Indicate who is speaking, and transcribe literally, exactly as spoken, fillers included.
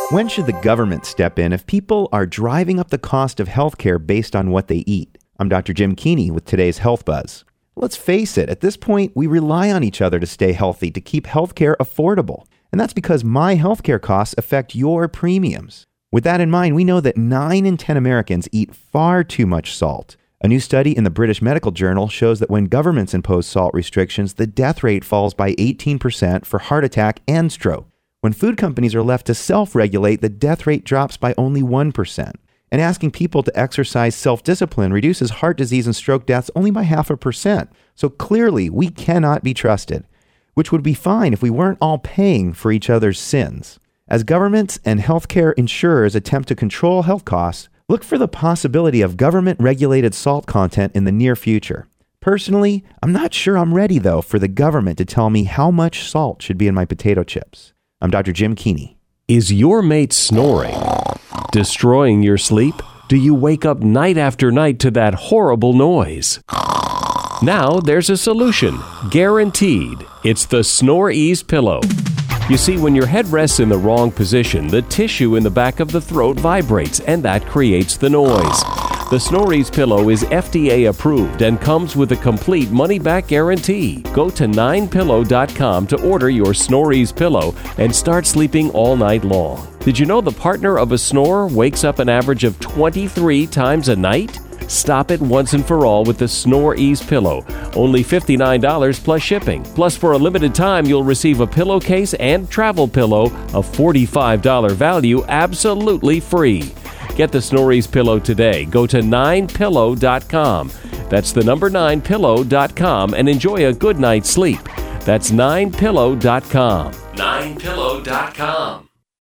Speaker 1: When should the government step in if people are driving up the cost of healthcare based on what they eat? I'm Doctor Jim Keeney with today's Health Buzz. Let's face it, at this point, we rely on each other to stay healthy, to keep healthcare affordable. And that's because my healthcare costs affect your premiums. With that in mind, we know that nine in ten Americans eat far too much salt. A new study in the British Medical Journal shows that when governments impose salt restrictions, the death rate falls by eighteen percent for heart attack and stroke. When food companies are left to self-regulate, the death rate drops by only one percent. And asking people to exercise self-discipline reduces heart disease and stroke deaths only by half a percent. So clearly, we cannot be trusted, which would be fine if we weren't all paying for each other's sins. As governments and healthcare insurers attempt to control health costs, look for the possibility of government-regulated salt content in the near future. Personally, I'm not sure I'm ready, though, for the government to tell me how much salt should be in my potato chips. I'm Doctor Jim Keeney.
Speaker 2: Is your mate snoring destroying your sleep? Do you wake up night after night to that horrible noise? Now there's a solution, guaranteed. It's the Snore Ease Pillow. You see, when your head rests in the wrong position, the tissue in the back of the throat vibrates, and that creates the noise. The Snore Ease Pillow is F D A approved and comes with a complete money-back guarantee. Go to nine pillow dot com to order your Snore Ease Pillow and start sleeping all night long. Did you know the partner of a snore wakes up an average of twenty-three times a night? Stop it once and for all with the Snore Ease Pillow. Only fifty-nine dollars plus shipping. Plus, for a limited time, you'll receive a pillowcase and travel pillow, a forty-five dollars value, absolutely free. Get the Snore Ease Pillow today. Go to nine pillow dot com. That's the number nine pillow dot com and enjoy a good night's sleep. That's nine pillow dot com. nine pillow dot com.